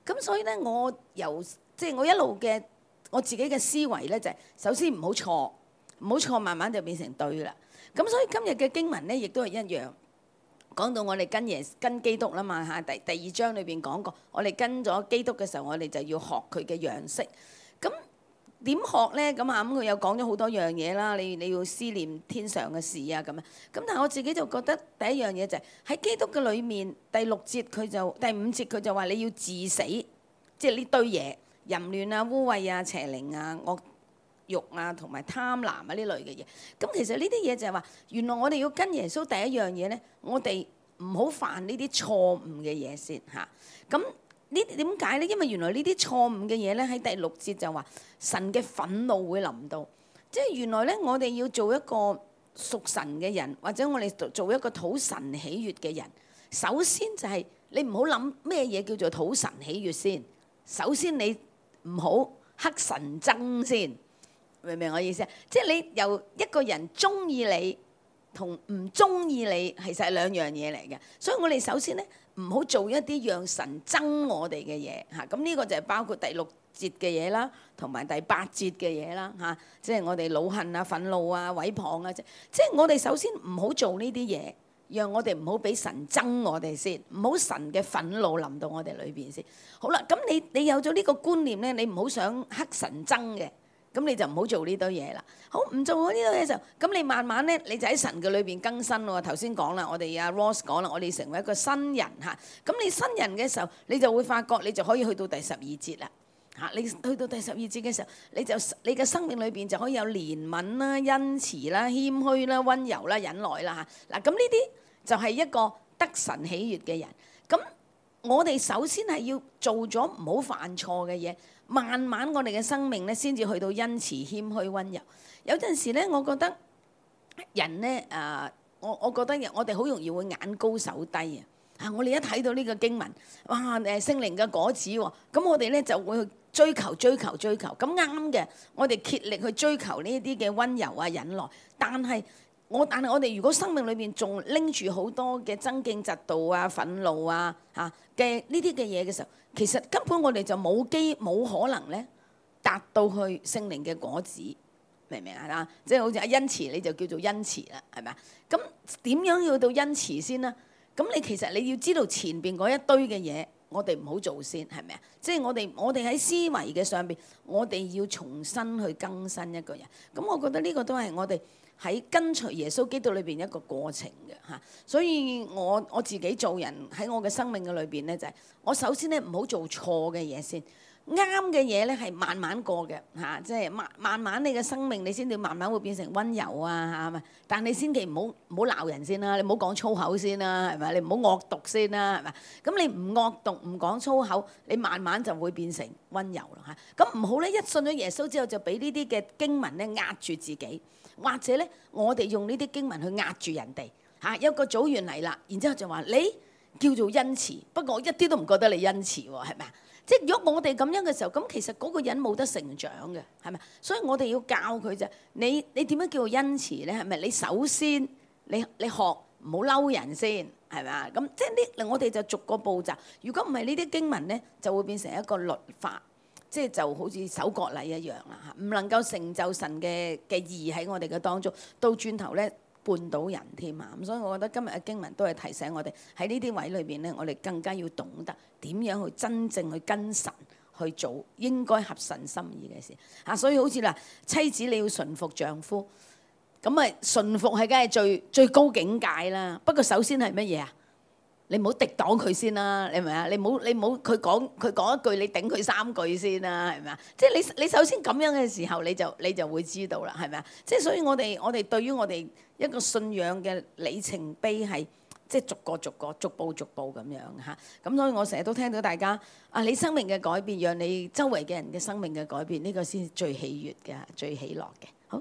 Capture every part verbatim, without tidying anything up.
咁所以咧，我由即係我一路嘅我自己嘅思維咧，就係、首先唔好錯，唔好錯，慢慢就變成對啦。咁所以今日嘅經文咧，亦都係一樣。講到我哋跟耶跟基督啦嘛嚇，第第二章裏邊講過，我哋跟咗基督嘅時候，我哋就要學佢嘅樣式。咁點學咧？咁啊咁佢又講咗好多樣嘢啦。你你要思念天上嘅事啊咁樣。咁但係我自己就覺得第一樣嘢就係、是、喺基督嘅裏面，第六節佢就第五節佢就話你要治死，即係呢堆嘢淫亂啊、污穢啊、邪靈啊、惡慾啊同埋貪婪啊呢類嘅嘢。咁其實呢啲嘢就係話，原來我哋要跟耶穌第一樣嘢咧，我哋唔好犯呢啲錯誤嘅嘢先嚇。咁呢點解咧？因為原來呢啲錯誤嘅嘢咧，喺第六節就話神嘅憤怒會臨到，即係原來咧我哋要做一個屬神嘅人，或者我哋做一個討神喜悅嘅人。首先就係你唔好諗咩嘢叫做討神喜悅先。首先你唔好黑神憎先。明唔明我意思啊？即係你由一個人中意你同唔中意你，其實係兩樣嘢嚟嘅。所以我哋首先咧唔好做一啲讓神憎我哋嘅嘢嚇。咁呢個就係包括第六節嘅嘢啦，同埋第八節嘅嘢啦嚇。即係我哋惱恨啊、憤怒啊、毀謗啊，即即係我哋首先唔好做呢啲嘢，讓我哋唔好俾神憎我哋先，唔好神嘅憤怒臨到我哋裏邊先。好啦，咁你你有咗呢個觀念咧，你唔好想黑神憎嘅。咁你就唔好做呢堆嘢啦。好，唔做呢堆嘢嘅時候，咁你慢慢咧，你就喺神嘅裏邊更新喎。頭先講啦，我哋阿 Ross 講啦，我哋成為一個新人嚇。咁你新人嘅時候，你就會發覺你就可以去到第十二節啦嚇。你去到第十二節嘅時候，你就你嘅生命裏邊就可以有憐憫啦、恩慈啦、謙虛啦、溫柔啦、忍耐啦嚇。嗱，咁呢啲就係一個得神喜悅嘅人。咁我哋首先係要做咗唔好犯錯嘅嘢。慢慢我哋嘅生命咧，先至去到恩慈、謙虛、溫柔。有陣時咧，我覺得人咧，誒、呃，我我覺得我哋好容易會眼高手低啊！啊，我哋一睇到呢個經文，哇，誒聖靈嘅果子喎，咁我哋咧就會去追求、追求、追求。咁啱嘅，我哋竭力去追求呢啲嘅溫柔啊、忍耐。但係我但係我哋如果生命裏邊仲拎住好多嘅爭競、嫉妒啊、憤怒啊嚇嘅呢啲嘅嘢嘅時候，其實根本我哋就冇機冇可能咧達到去聖靈嘅果子，明唔明啊？即係好似阿恩慈，你就叫做恩慈啦，係咪啊？咁點樣要到恩慈先呢？咁你其實你要知道前邊嗰一堆嘅嘢，我哋唔好做先，係咪啊？即係我哋我哋喺思維嘅上邊，我哋要重新去更新一個人。咁我覺得呢個都係我哋喺跟隨耶穌基督裏邊一個過程嘅嚇。所以我我自己做人喺我嘅生命嘅裏邊咧，就係我首先咧唔好做錯嘅嘢先。啱嘅嘢咧係慢慢過嘅嚇，即係慢慢慢你嘅生命你先至慢慢會變成溫柔啊嚇。但你千祈唔好唔好鬧人先啦，你唔好講粗口先啦，係咪？你唔好惡毒先啦，係咪？咁你唔惡毒唔講粗口，你慢慢就會變成溫柔啦嚇。咁唔好咧，一信咗耶穌之後就俾呢啲嘅經文咧壓住自己，或者咧我哋用呢啲經文去壓住人哋嚇。有個組員嚟啦，然之後就話你叫做恩慈，不過我一啲都唔覺得你恩慈喎，係咪啊？即係如果我哋咁樣嘅時候，咁其實嗰個人冇得成長嘅，係咪？所以我哋要教佢就，你你點樣叫做恩慈咧？係咪？你首先你你學唔好嬲人先，係咪啊？咁即係呢，我哋就逐個步驟。如果唔係呢啲經文咧，就會變成一個律法，即係就好似守割禮一樣啦嚇，唔能夠成就神嘅嘅義喺我哋嘅當中，到轉頭咧絆倒人添啊！咁所以我覺得今日嘅經文都係提醒我哋喺呢啲位裏邊咧，我哋更加要懂得點樣去真正去跟神去做應該合神心意嘅事啊！所以好似嗱，妻子你要順服丈夫，咁啊順服係梗係最最高境界啦。不過首先係乜嘢啊？你唔好敵擋佢先啦，你明唔明啊？你唔好你唔好佢講佢講一句，你頂佢三句先啦，係咪啊？即係你你首先咁樣嘅時候，你就你就會知道啦，係咪啊？即係所以我哋我哋對於我哋一個信仰嘅里程碑係即係逐個逐個逐步逐步咁樣嚇。咁所以我成日都聽到大家啊，你生命嘅改變，讓你周圍嘅人嘅生命嘅改變，呢個先最喜悅嘅，最喜樂嘅。好。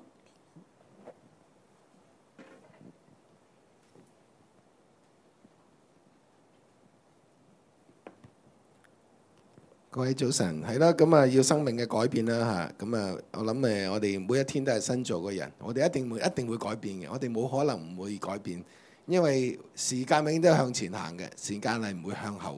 各位早晨，係啦，咁啊要生命嘅改變啦嚇，咁啊我諗誒，我哋每一天都係新造嘅人，我哋一定會一定會改變嘅，我哋冇可能唔會改變，因為時間永遠都係向前行嘅，時間係唔會向後嘅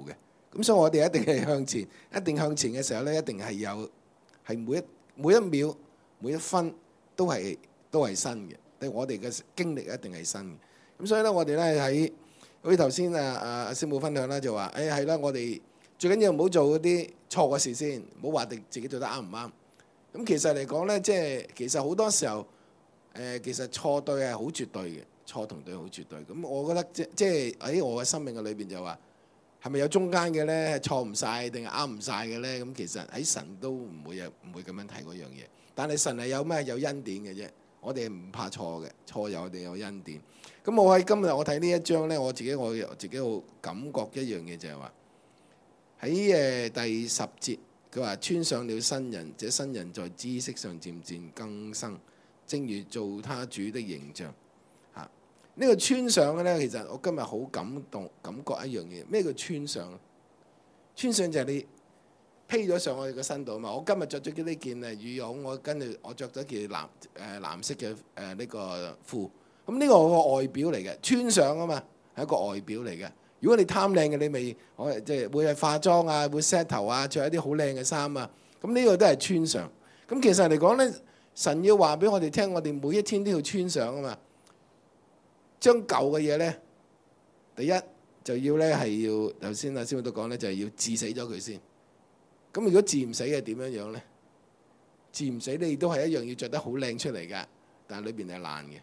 咁所以我哋一定係向前，一定向前嘅時候咧，一定係有係每一每一秒每一分都係都係新嘅，對我哋嘅經歷一定係新嘅。咁所以咧，我哋咧喺好似頭先啊啊師母分享啦，就話誒係啦，我哋最緊要唔好做嗰啲錯嘅事先，唔好話定自己做得啱唔啱。咁其實嚟講咧，即係其實好多時候誒，其實錯對係好絕對嘅，錯同對好絕對。咁我覺得即即係喺我嘅生命嘅裏邊就話，係咪有中間嘅咧？係錯唔晒定係啱唔晒嘅咧？咁其實喺神都唔會有唔會咁樣睇嗰樣嘢。但係神係有咩？有恩典嘅啫。我哋唔怕錯嘅，錯有我哋有恩典。咁我喺今日我睇呢一章咧，我自己我自己好感覺一樣嘢就係話喺誒第十節，佢話穿上了新人，這新人在知識上漸漸更新，正如做他主的形象。嚇、啊，呢、這個穿上嘅咧，其實我今日好感動，感覺一樣嘢。咩叫穿上？穿上就係你披咗上我哋個身度啊嘛！我今日着咗呢件誒羽絨，我跟住我着咗件藍誒、呃、藍色嘅誒呢個褲。咁呢個係個外表嚟嘅，穿上啊嘛，係一個外表嚟嘅。如果你貪靚嘅，你咪我即係會係化妝啊，會 set 頭啊，着一啲好靚嘅衫啊。咁呢個都係穿上。咁其實嚟講咧，神要話俾我哋聽，我哋每一天都要穿上啊嘛。將舊嘅嘢咧，第一就要咧係要頭先阿師傅都講咧，就係要治死咗佢先。咁如果治唔死嘅點樣樣咧？治唔死你都係一樣要着得好靚出嚟㗎，但係裏邊係爛嘅。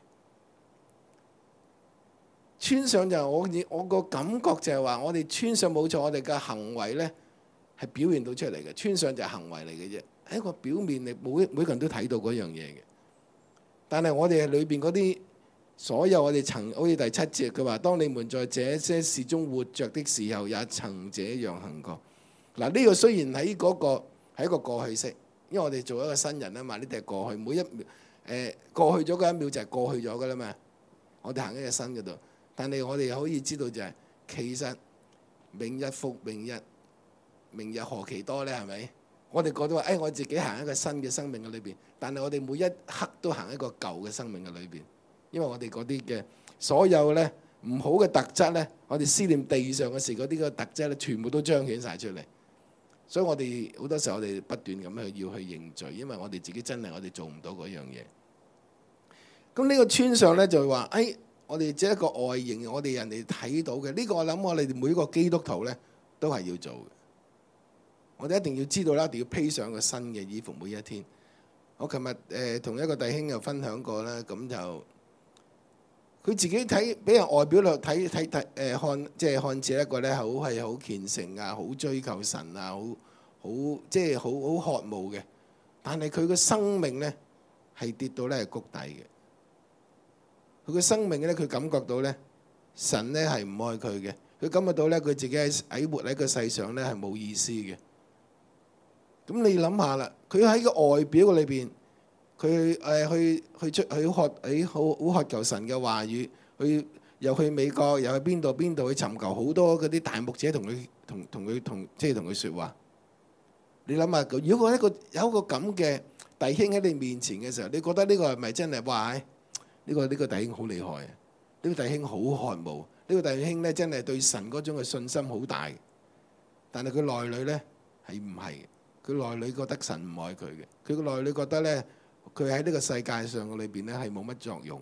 穿上就我我個感覺就係話，我哋穿上冇錯，我哋嘅行為咧係表現到出嚟嘅。穿上就係行為嚟嘅啫，係一個表面，你每每個人都睇到嗰樣嘢嘅。但係我哋裏邊嗰啲所有我哋曾好似第七節佢話，當你們在這些事中活着的時候，也曾這樣行過。嗱，呢個雖然喺嗰個係一個過去式，因為我哋做一個新人啊嘛，呢啲係過去，每一秒誒過去咗嗰一秒就係過去咗噶啦嘛。我哋行喺個新嗰度，但係我哋可以知道就係其實明日復明日，明日何其多咧？係咪？我哋覺得話誒，我自己行一個新嘅生命嘅裏邊，但係我哋每一刻都行一個舊嘅生命嘅裏邊，因為我哋嗰啲嘅所有咧唔好嘅特質咧，我哋思念地上嘅事嗰啲嘅特質咧，全部都彰顯晒出嚟。所以我哋好多時候我哋不斷咁去要去認罪，因為我哋自己真係我哋做唔到嗰樣嘢。咁呢個穿上咧就係話，誒，我哋只係一個外形，我哋人哋睇到嘅呢個，我諗我哋每一個基督徒咧都係要做嘅。我哋一定要知道啦，一定要披上個新嘅衣服每一天。我琴日誒同一個弟兄又分享過啦，咁就佢自己睇俾人外表度睇睇睇誒看，即係看似一個咧好係好虔誠啊，好追求神啊，好好即係好好渴慕嘅。但係佢個生命咧係跌到咧係谷底嘅。佢個生命咧，佢感覺到咧神咧係唔愛佢嘅。佢感覺到咧佢自己喺喺活喺個世上咧係冇意思嘅。咁你諗下啦，佢喺個外表裏邊，佢誒去去出去學喺好好渴求神嘅話語，去又去美國，又去邊度邊度去尋求好多嗰啲大牧者同佢同同佢同即係同佢説話。你諗下，如果一個有一個咁嘅弟兄喺你面前嘅時候，你覺得呢個係咪真係話呢個呢個弟兄好厲害啊？呢個弟兄好渴慕，呢個弟兄咧真係對神嗰種嘅信心好大。但係佢內裏咧係唔係？佢內裏覺得神唔愛佢嘅，佢個內裏覺得咧，佢喺呢個世界上嘅裏邊咧係冇乜作用。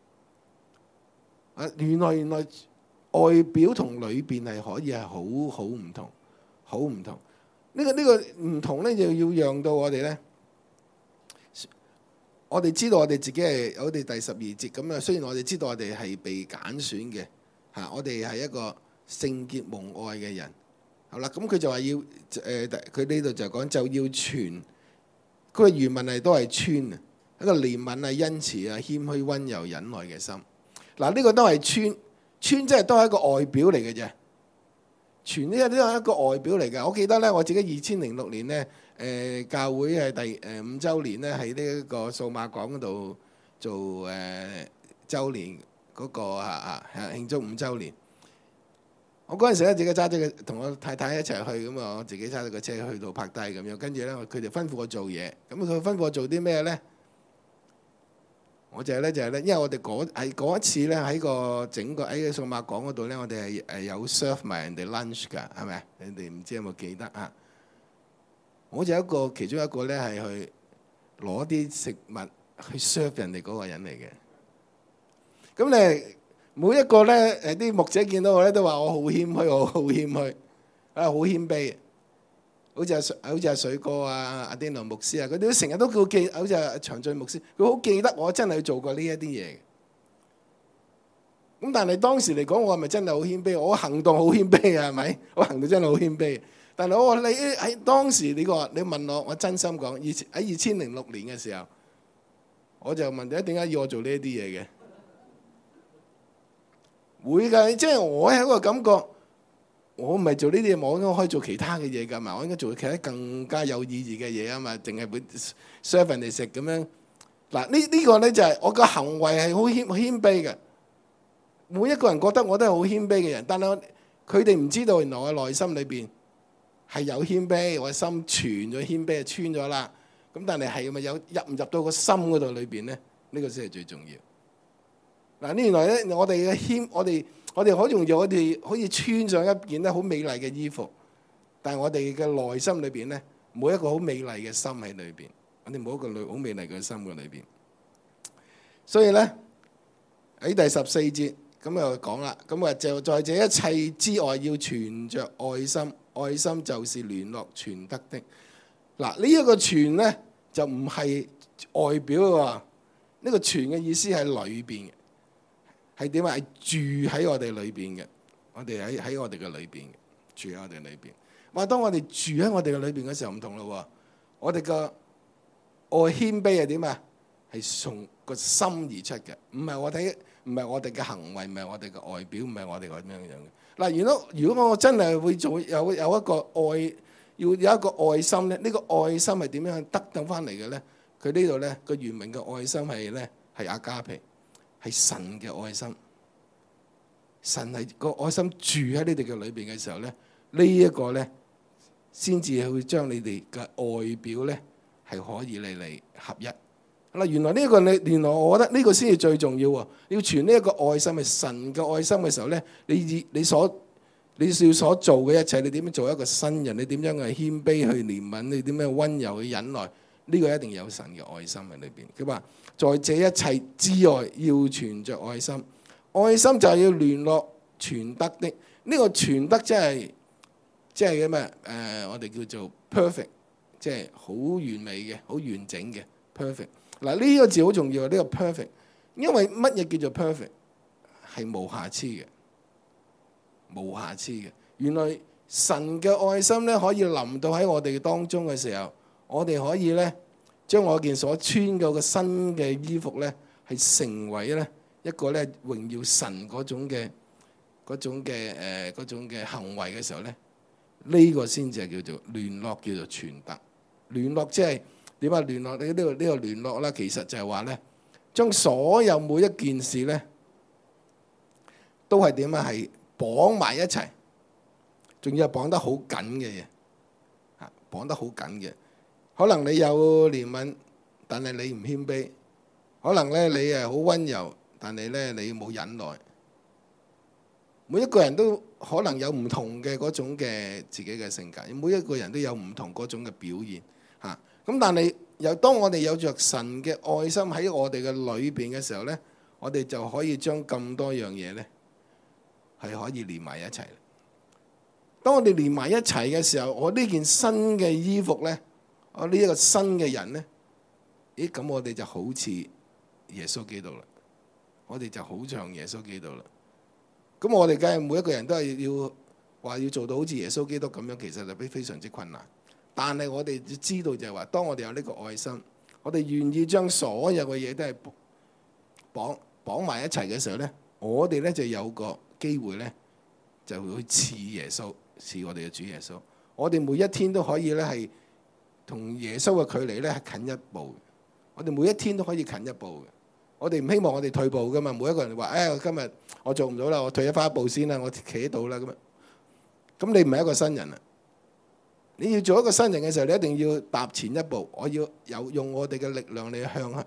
啊，原來原來外表同裏邊係可以係好好唔同，好唔同。呢個呢個唔同咧，就要讓到我哋咧，我哋知道我哋自己係我哋第十二節咁啊。雖然我哋知道我哋係被揀選嘅嚇，我哋係一個聖潔蒙愛嘅人。好啦，咁佢就話要誒，佢呢度就講就要傳，佢嘅原文係都係穿啊，一個憐憫啊、恩慈啊、謙虛、溫柔、忍耐嘅心。嗱，呢個都係穿，穿即係都係一個外表嚟嘅啫。傳呢個都係一個外表嚟嘅。我記得咧，我自己二千零六年咧，誒、呃、教會係第誒五週年咧，喺呢一個數碼港嗰度做誒、呃、週年嗰、那個啊啊慶祝五週年。我嗰陣時咧，自己揸咗個同我太太一齊去，咁啊，我自己揸咗個車去到拍低咁樣，跟住咧，佢哋吩咐我做嘢，咁佢吩咐我做啲咩咧？ 我就係咧就係咧，因為我哋嗰喺嗰一次咧喺個整個喺數碼港嗰度咧，我哋係誒有 serve 埋人哋 lunch 㗎，係咪？你哋唔知有冇記得啊？我就一個其中一個咧係去攞啲食物去 serve 人哋嗰個人嚟嘅。咁咧每一個咧誒啲牧者見到我咧都話我好謙虛，我好謙虛啊，好謙卑。好似阿好似阿水哥啊、阿丁龍牧師啊，佢哋都成日都叫記，好似阿長進牧師，佢好記得我真係做過呢一啲嘢嘅。咁但係當時嚟講，我係咪真係好謙卑？我行動好謙卑啊，係咪？我行動真係好謙卑。但係我話你喺當時你個你問我，我真心講，以前喺二千零六年嘅時候，我就問你點解要我做呢一啲嘢嘅？會㗎，即係我係一個感覺。我唔係做呢啲嘢，我應該可以做其他嘅嘢㗎嘛。我應該做其他更加有意義嘅嘢啊嘛，淨係會 serve 人哋食咁樣。嗱，呢呢個咧就係我個行為係好謙謙卑嘅。每一個人覺得我都係好謙卑嘅人，但係佢哋唔知道原來我內心裏邊係有謙卑，我心存咗謙卑，穿咗啦。咁但係係咪有入唔入到個心嗰度裏邊咧？呢個先係最重要。嗱，呢原來咧，我哋嘅謙，我哋。我哋好容易，我哋可以穿上一件咧好美麗嘅衣服，但係我哋嘅內心裏邊咧，冇一個好美麗嘅心喺裏邊。我哋冇一個好美麗嘅心喺裏邊。所以咧喺第十四節咁又講啦，咁啊就在這一切之外，要存着愛心，愛心就是聯絡全德的。嗱，呢一個全咧就唔係外表嘅喎，呢個全嘅意思係裏邊嘅。係點啊？係住喺我哋裏邊嘅，我哋喺喺我哋嘅裏邊嘅，住喺我哋裏邊。哇！當我哋住喺我哋嘅裏邊嘅時候唔同咯喎，我哋嘅愛謙卑係點啊？係從個心而出嘅，唔係我睇，唔係我哋嘅行為，唔係我哋嘅外表，唔係我哋咁樣樣嘅。嗱，如果如果我真係會做有有一個愛，要有一個愛心咧，呢個愛心係點樣得到翻嚟嘅咧？佢呢度咧個原名嘅愛心係咧係阿加皮。係神嘅愛心，神係個愛心住喺你哋嘅裏邊嘅時候咧，呢一個咧先至會將你哋嘅外表咧係可以嚟嚟合一。嗱，原來呢一個你，原來我覺得呢個先係最重要喎。要傳呢一個愛心係神嘅愛心嘅時候咧，你你所你要所做嘅一切，你點樣做一個新人？你點樣去謙卑去憐憫？你點樣溫柔去忍耐？呢個一定有神嘅愛心喺裏邊。佢話：在這一切之外，要存着愛心。愛心就係要聯絡全德的。呢個全德即係即係嘅咩？誒，我哋叫做 perfect，即係好完美嘅、好完整嘅 perfect。嗱，呢個字好重要啊！呢個 perfect，因為乜嘢叫做 perfect？係無瑕疵嘅，無瑕疵嘅。原來神嘅愛心咧，可以臨到喺我哋當中嘅時候。我哋可以咧，將我件所穿嘅個新嘅衣服咧，係成為咧一個咧榮耀神嗰種嘅嗰種嘅誒嗰種嘅行為嘅時候咧，呢個先至係叫做聯絡，叫做全德。聯絡即係點啊？聯絡你呢個呢個聯絡啦，其實就係話咧，將所有每一件事咧，都係點啊？係綁埋一齊，仲要係綁得好緊嘅嘢，嚇綁得好緊嘅。可能你有憐憫，但係你唔謙卑；可能咧你係好溫柔，但係咧你冇忍耐。每一個人都可能有唔同嘅嗰種嘅自己嘅性格，每一個人都有唔同嗰種嘅表現嚇。咁但係又當我哋有着神嘅愛心喺我哋嘅裏邊嘅時候咧，我哋就可以將咁多樣嘢咧係可以連埋一齊。當我哋連埋一齊嘅時候，我呢件新嘅衣服咧。我呢一個新嘅人咧，咦咁我哋就好似耶穌基督啦，我哋就好像耶穌基督啦。咁我哋梗係每一個人都係要話要做到好似耶穌基督咁樣，其實就非非常之困難。但係我哋要知道就係話，當我哋有呢個愛心，我哋願意將所有嘅嘢都係綁綁埋一齊嘅時候咧，我哋咧就有個機會咧，就會似耶穌，似我哋嘅主耶穌。我哋每一天都可以咧係。同耶穌嘅距離咧係近一步，我哋每一天都可以近一步嘅。我哋唔希望我哋退步噶嘛。每一個人話：誒，我今日我做唔到啦，我退一翻一步先啦，我企喺度啦咁樣。咁你唔係一個新人啊！你要做一個新人嘅時候，你一定要踏前一步。我要有用我哋嘅力量嚟向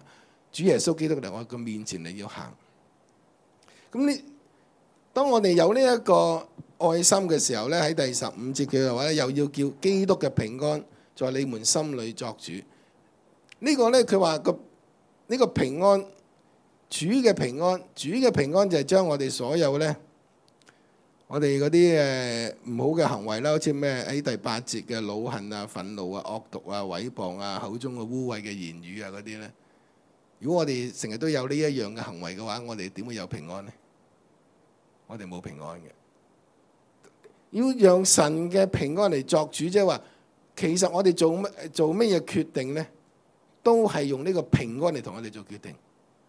主耶穌基督嚟我個面前你要行。咁呢，當我哋有呢一個愛心嘅時候咧，喺第十五節嘅話咧，又要叫基督嘅平安在你們心裏作主。呢個咧，佢話個呢個平安，主嘅平安，主嘅平安就係將我哋所有咧，我哋嗰啲誒唔好嘅行為啦，好似咩喺第八節嘅惱恨啊、憤怒啊、惡毒啊、毀謗啊、口中嘅污穢嘅言語啊嗰啲咧，如果我哋成日都有呢一樣嘅行為嘅話，我哋點會有平安呢？我哋冇平安嘅。要讓神嘅平安嚟作主，即係話，其實我哋做乜做乜嘢決定呢，都係用呢個平安嚟同我哋做決定。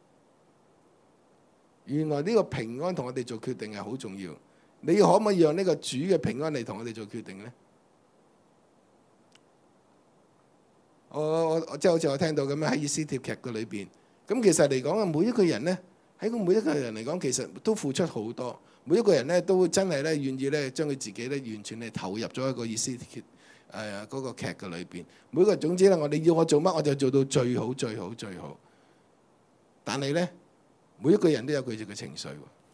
原來呢個平安同我哋做決定係好重要。你可唔可以讓呢個主嘅平安嚟同我哋做決定呢？我我我即係好似我聽到咁樣喺以斯帖劇嘅裏邊，咁其實嚟講啊，每一個人呢，喺個每一個人嚟講，其實都付出好多。每一個人咧都真係咧願意咧將佢自己咧完全係投入咗一個以斯帖誒嗰個劇嘅裏邊。每個人總之咧，我哋要我做乜我就做到最好最好最好。但係咧，每一個人都有佢哋嘅情緒。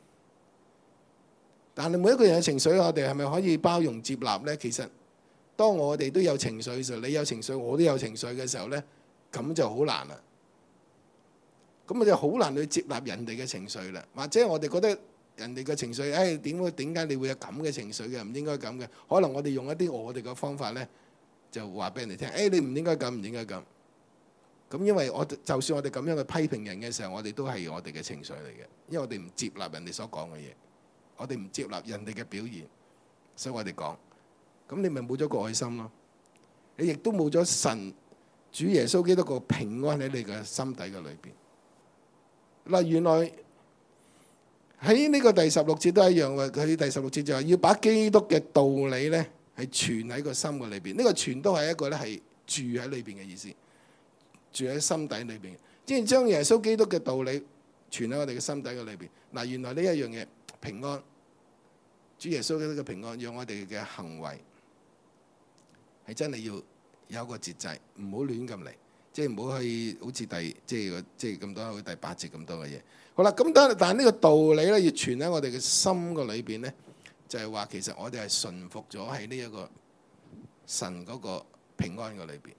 但係每一個人嘅情緒，我哋係咪可以包容接納咧？其實當我哋都有情緒嘅時候，你有情緒，我都有情緒嘅時候咧，咁就好難啦。咁我就好難去接納人哋嘅情緒啦。或者我哋覺得人哋嘅情緒，誒點會點解你會有咁嘅情緒嘅？唔應該咁嘅。可能我哋用一啲我哋嘅方法咧，就話俾人哋聽，誒你唔應該咁，唔應該咁。咁因為我就算我哋咁樣去批評人嘅時候，我哋都係我哋嘅情緒嚟嘅，因為我哋唔接納人哋所講嘅嘢，我哋唔接納人哋嘅表現，所以我哋講。咁你咪冇咗個愛心咯，你亦都冇咗神主耶穌基督個平安喺你嘅心底嘅裏邊。嗱，原來喺呢個第十六節都一樣喎。佢第十六節就話要把基督嘅道理咧係存喺個心嘅裏邊。呢個存都係一個咧係住喺裏邊嘅意思，住喺心底裏邊。即係將耶穌基督嘅道理存喺我哋嘅心底嘅裏邊。嗱，原來呢一樣嘢平安，主耶穌基督嘅平安，讓我哋嘅行為係真係要有一個節制，唔好亂咁嚟。即係唔好去好似第即係即係咁多好似第八節咁多嘅嘢。好啦，咁但但係呢個道理咧，要存喺我哋嘅心個裏邊咧，就係話其實我哋係順服咗喺呢一個神嗰個平安嘅裏邊。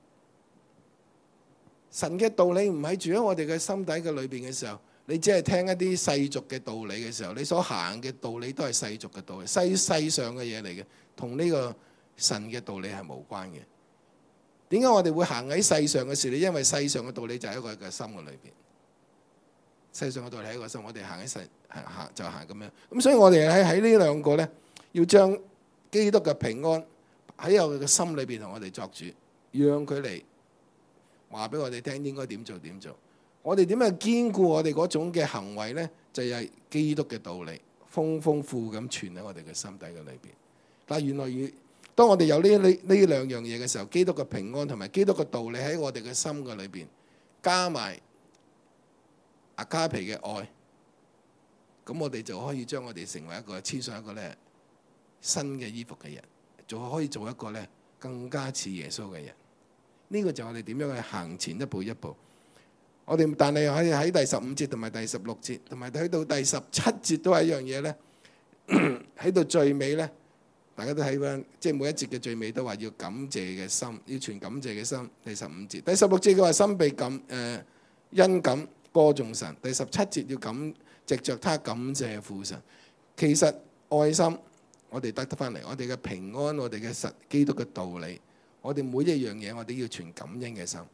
神嘅道理唔係住喺我哋嘅心底嘅裏邊嘅時候，你只係聽一啲世俗嘅道理嘅時候，你所行嘅道理都係世俗嘅道理，世世上嘅嘢嚟嘅，同呢個神嘅道理係無關嘅。點解我哋會行喺世上嘅事咧？因為世上嘅道理就喺一個嘅心嘅裏邊，世上嘅道理喺一個心，我哋行喺世行行就行咁樣。咁所以我哋喺喺呢兩個咧，要將基督嘅平安喺我哋嘅心裏邊同我哋作主，讓佢嚟話俾我哋聽應該點做點做。我哋點樣堅固我哋嗰種嘅行為咧？就係基督嘅道理，豐豐富咁存喺我哋嘅心底嘅裏邊。但係原來與當我哋有呢呢呢兩樣嘢嘅時候，基督嘅平安同埋基督嘅道理喺我哋嘅心嘅裏邊，加埋阿加皮嘅愛，咁我哋就可以將我哋成為一個穿上一個咧新嘅衣服嘅人，就可以做一個咧更加似耶穌嘅人。呢個就係我哋點樣去行前一步一步。我哋但係喺喺第十五節同埋第十六節同埋睇到第十七節都係一樣嘢咧，喺到最尾咧。大家都睇翻，即係每一節嘅最尾都話要感謝嘅心，要存感謝嘅心。第十五節、第十六節佢話心被感誒因感歌頌神。第十七節要感藉着他感謝父神。其實愛心我哋得得翻嚟，我哋嘅平安，我哋嘅實基督嘅道理，我哋每一樣嘢我哋要存感恩嘅心，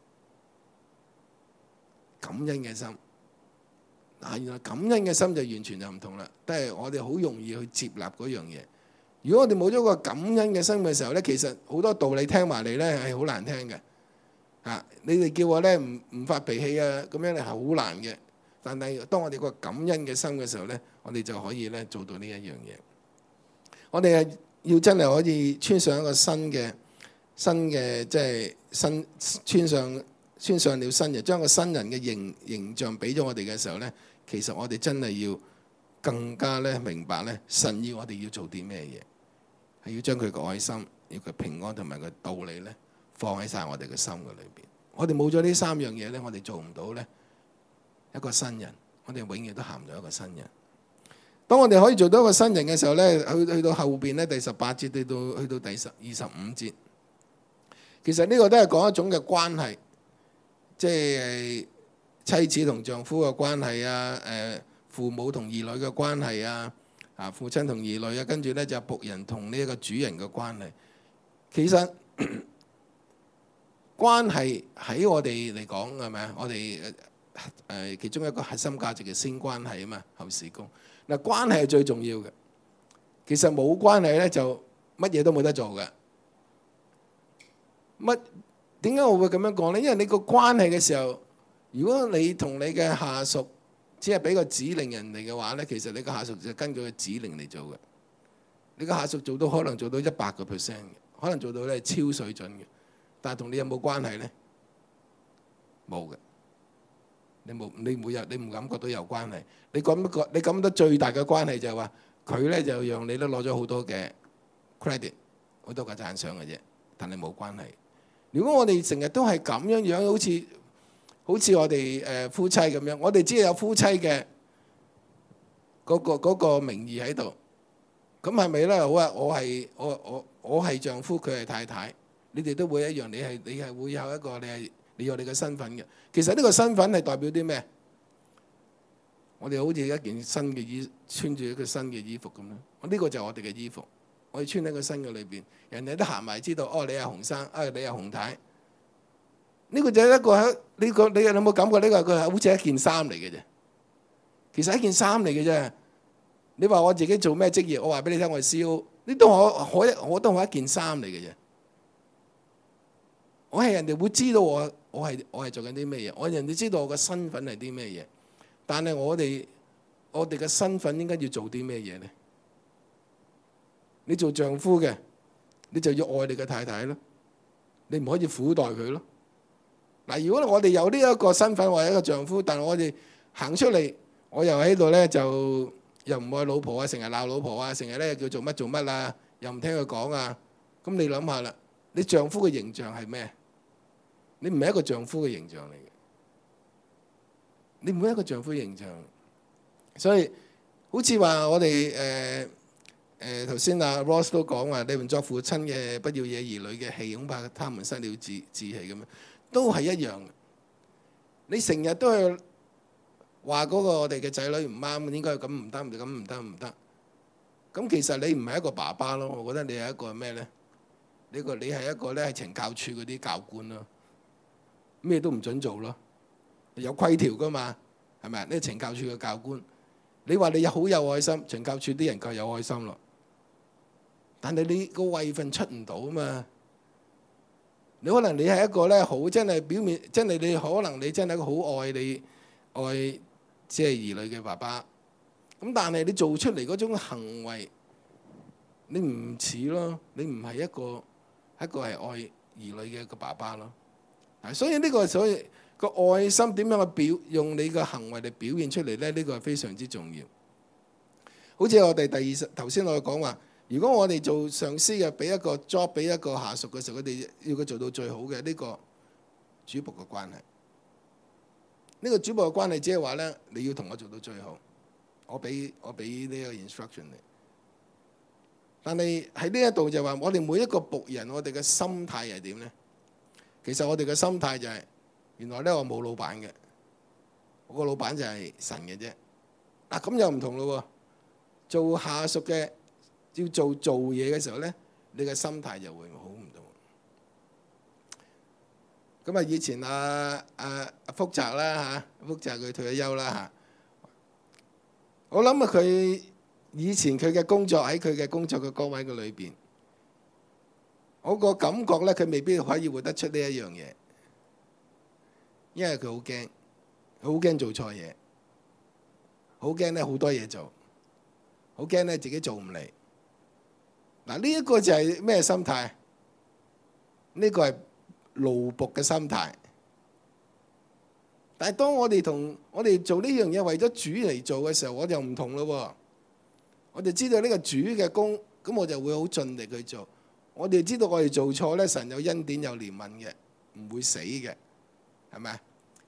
感恩嘅心。嗱，原來感恩嘅心就完全就唔同啦，都係我哋好容易去接納嗰樣嘢。如果我哋冇咗個感恩嘅心嘅時候咧，其實好多道理聽埋嚟咧係好難聽嘅。啊，你哋叫我咧唔唔發脾氣啊，咁樣係好難嘅。但係當我哋個感恩嘅心嘅時候咧，我哋就可以咧做到呢一樣嘢。我哋係要真係可以穿上一個新嘅新嘅即係新穿上穿上了新人，將個新人嘅形形象俾咗我哋嘅時候咧，其實我哋真係要更加咧明白咧，神要我哋要做啲咩嘢。係要將佢個愛心、要佢平安同埋個道理咧，放喺晒我哋嘅心嘅裏邊。我哋冇咗呢三樣嘢咧，我哋做唔到咧一個新人，我哋永遠都行唔到一個新人。當我哋可以做到一個新人嘅時候咧，去去到後邊咧，第十八節去到去到第十二十五節，其實呢個都係講一種嘅關係，即係妻子同丈夫嘅關係啊，誒父母同兒女嘅關係啊，啊父親同兒女啊，跟住咧就僕人同呢一個主人嘅關係。其實關係喺我哋嚟講係咪啊？我哋誒其中一個核心價值嘅先關係啊嘛，後事工。嗱，關係係最重要嘅。其實冇關係咧，就乜嘢都冇得做嘅。乜點解我會咁樣講咧？因為你個關係嘅時候，如果你同你嘅下屬只係俾個指令人哋嘅話咧，其實你個下屬就根據個指令嚟做嘅。你個下屬做到可能做到一百個 percent 嘅，可能做到咧超水準嘅，但係同你有冇關係咧？冇嘅。你冇，你每日你唔感覺到有關係。你感覺你感覺到最大嘅關係就係話佢咧就讓你都攞咗好多嘅 credit， 好多嘅讚賞嘅啫，但係冇關係。如果我哋成日都係咁樣樣，好似好似我哋誒夫妻咁樣，我哋只係有夫妻嘅嗰個嗰個名義喺度，咁係咪咧？好啊，我係我我我係丈夫，佢係太太，你哋都會一樣。你係你係會有一個你係你有你嘅身份嘅。其實呢個身份係代表啲咩？我哋好似一件新嘅衣，穿住一個新嘅衣服咁樣。我、這、呢個就係我哋嘅衣服，我哋穿喺個新嘅裏邊，人哋都行埋知道，哦，你係洪生，啊，你係洪太。呢、這個就係一個喺呢、這個，你有冇感覺呢個佢係好似一件衫嚟嘅啫？其實係一件衫嚟嘅啫。你話我自己做咩職業？我話俾你聽，我係 C E O， 呢都我我我都係一件衫嚟嘅啫。我係人哋會知道我我係我係做緊啲咩嘢，我人哋知道我嘅身份係啲咩嘢。但係我哋我哋嘅身份應該要做啲咩嘢咧？你做丈夫嘅，你就要愛你嘅太太咯，你唔可以苦待佢咯。嗱，如果我哋有呢一個身份或者一個丈夫，但係我哋行出嚟，我又喺度咧就又唔愛老婆啊，成日鬧老婆啊，成日咧叫做乜做乜啊，又唔聽佢講啊，咁你諗下啦，你丈夫嘅形象係咩？你唔係一個丈夫嘅形象嚟嘅。你唔會一個丈夫形象，所以好似話我哋誒誒頭先阿 Ross 都講話，你們作父親嘅不要惹兒女嘅氣，恐怕他們失了志志氣咁樣，都係一樣。你成日都係話嗰個我哋嘅仔女唔啱，應該咁唔得，咁唔得唔得。咁其實你唔係一個爸爸咯，我覺得你係一個咩咧？呢個你係一個咧係懲教處嗰啲教官咯，咩都唔準做咯。有規條噶嘛，係咪啊？呢個懲教處嘅教官，你話你好有愛心，懲教處啲人夠有愛心咯。但係你個位份出唔到啊嘛。你可能你係一個咧好真係表面，真係你可能你真係一個好愛你愛即係兒女嘅爸爸。咁但係你做出嚟嗰種行為，你唔似咯，你唔係一個一個係愛兒女嘅一個爸爸咯。所以呢個所以。個愛心點樣去表用你個行為嚟表現出嚟咧？呢個係非常之重要。好似我哋第二十頭先我講話，如果我哋做上司嘅，俾一個 job 俾一個下屬嘅時候，佢哋要佢做到最好嘅呢個主僕嘅關係。呢個主僕嘅關係，即係話咧，你要同我做到最好。我俾我俾呢個 instruction 你。但係喺呢一度就話，我哋每一個僕人，我哋嘅心態係點咧？其實我哋嘅心態就係。原來咧我冇老闆嘅，我個老闆就係神嘅啫。嗱咁又唔同咯喎，做下屬嘅要做做嘢嘅時候咧，你嘅心態就會好唔同。咁啊，以前阿阿阿福澤啦嚇，福澤佢退咗休啦嚇。我諗啊，佢以前佢嘅工作喺佢嘅工作嘅崗位嘅裏邊，我個感覺咧，佢未必可以活得出呢一樣嘢。因為佢好驚，佢好驚做錯嘢，好驚咧好多嘢做，好驚咧自己做唔嚟。嗱，呢一個就係咩心態？呢個係奴僕嘅心態。但係當我哋同我哋做呢樣嘢為咗主嚟做嘅時候，我就唔同咯喎。我哋知道呢個主嘅工，咁我就會好盡力去做。我哋知道我哋做錯咧，神有恩典有憐憫嘅，唔會死嘅。係咪？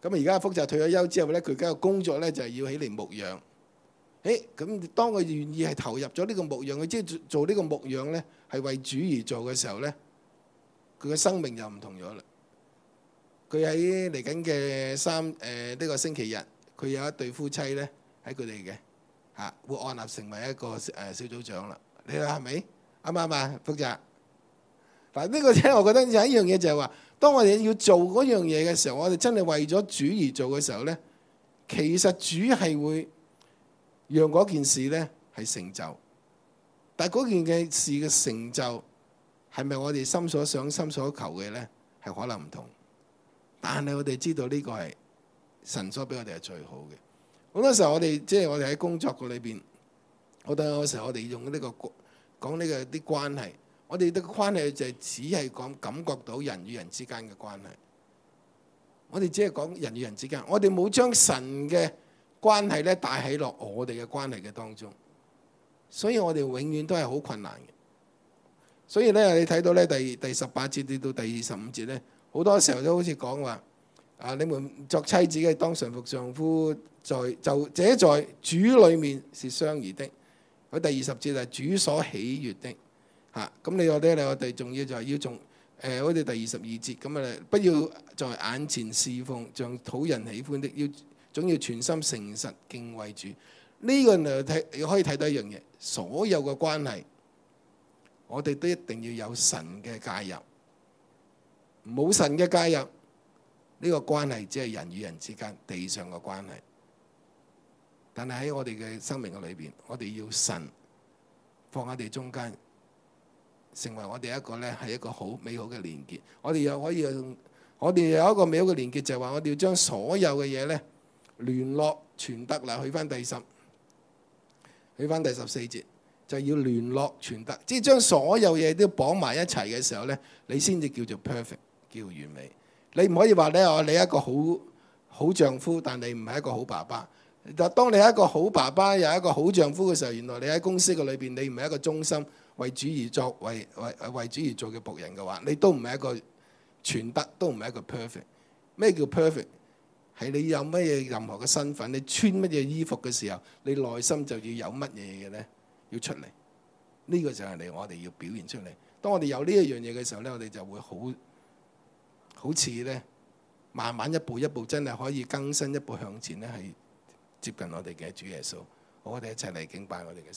咁而家福澤退咗休之後咧，佢而家嘅工作咧就係要起嚟牧養。誒咁，當佢願意係投入咗呢個牧養，佢即係做呢個牧養咧，係為主而做嘅時候咧，佢嘅生命又唔同咗啦。佢喺嚟緊嘅三誒呢個星期日，佢有一對夫妻咧喺佢哋嘅嚇會按立成為一個誒小組長啦。你話係咪啱唔啱啊？福澤嗱，呢個咧，我覺得有一樣嘢就係話，當我哋要做嗰樣嘢嘅時候，我哋真係為咗主而做嘅時候咧，其實主係會讓嗰件事咧係成就，但係嗰件嘅事嘅成就係咪我哋心所想、心所求嘅咧？係可能唔同，但係我哋知道呢個係神所俾我哋係最好嘅。好多時候我哋即係我哋喺工作嘅裏邊，好多時候我哋用呢個講呢個啲關係，我哋嘅關係就係只係講感覺到人與人之間嘅關係。我哋只係講人與人之間，我哋冇將神嘅關係咧帶喺落我哋嘅關係嘅當中，所以我哋永遠都係好困難嘅。所以咧，你睇到咧第第十八節至到第二十五節咧，好多時候都好似講話啊，你們作妻子嘅當順服丈夫，在就這在主裏面是相宜的。佢第二十節就係主所喜悅的嚇。咁你話咧，你我哋仲要就係要從誒好似第二十二節咁啊，不要在眼前侍奉，像討人喜歡的，要總要全心誠實敬畏主。呢個你睇，你可以睇到一樣嘢，所有嘅關係，我哋都一定要有神嘅介入。冇神嘅介入，呢個關係只係人與人之間地上嘅關係。但係喺我哋嘅生命嘅裏邊，我哋要神放喺我哋中間，成為我哋一個咧係一個好美好嘅連結。我哋又可以用，我哋有一個美好嘅連結，就係話我哋要將所有嘅嘢咧聯絡傳得啦。去翻第十，去翻第十四節，就要聯絡傳得，即係將所有嘢都綁埋一齊嘅時候咧，你先至叫做 perfect， 叫完美。你唔可以話咧，我你一個好好丈夫，但你唔係一個好爸爸。但當你係一個好爸爸，又係一個好丈夫嘅時候，原來你喺公司嘅裏邊，你唔係一個忠心為主而作、為為為主而做嘅僕人嘅話，你都唔係一個全德，都唔係一個 perfect。咩叫 perfect？ 係你有乜嘢任何嘅身份，你穿乜嘢衣服嘅時候，你內心就要有乜嘢嘅咧，要出嚟。呢個就係你我哋要表現出嚟。當我哋有呢一樣嘢嘅時候咧，我哋就會好好似咧，慢慢一步一步真係可以更新一步向前咧，係接近我哋嘅主耶穌。好，我哋一齊嚟敬拜我哋嘅。